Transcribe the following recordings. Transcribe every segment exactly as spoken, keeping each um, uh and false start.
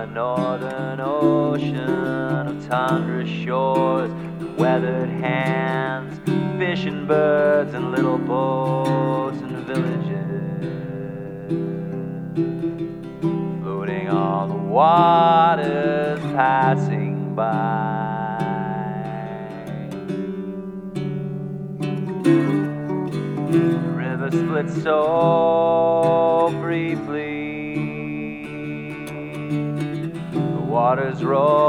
northern ocean of tundra shores, weathered hands, fishing birds and little boats and villages, floating on the waters passing by. The river splits so briefly, the waters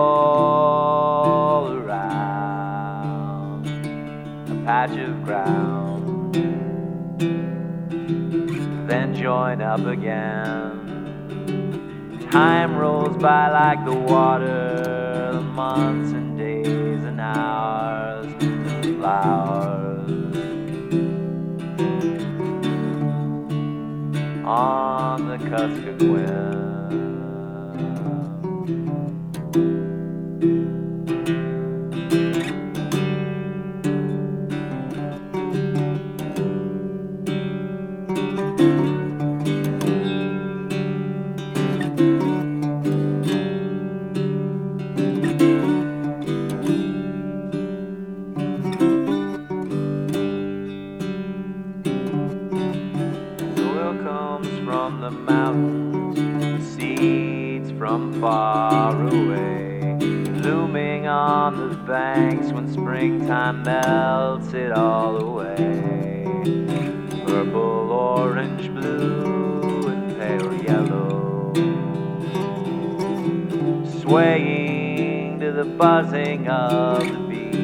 roll around a patch of ground, then join up again. Time rolls by like the water, the months and days and hours and flowers on the Kuskokwim. From the mountains, seeds from far away, looming on the banks when springtime melts it all away. Purple, orange, blue, and pale yellow, swaying to the buzzing of the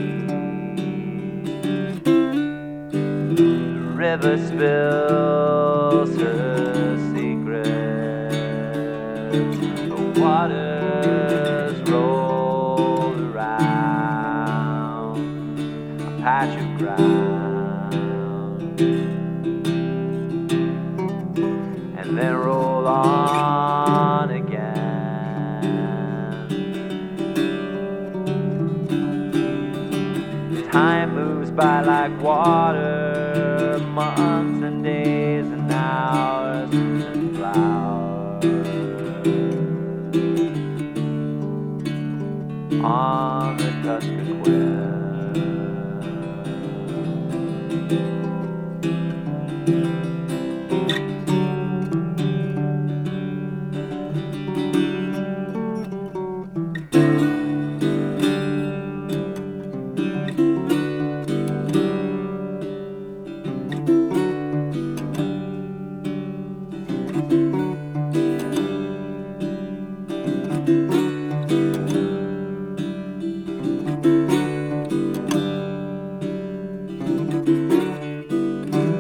bees. The river spills her waters roll around a patch of ground and then roll on again. Time moves by like water, months and days and hours and flowers on the Kuskokwim.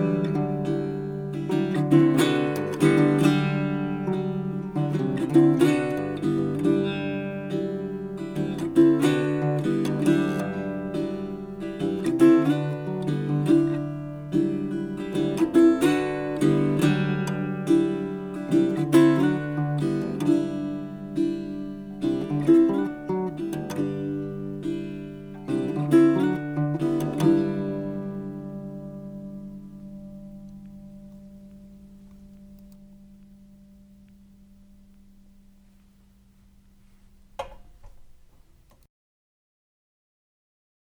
Thank you.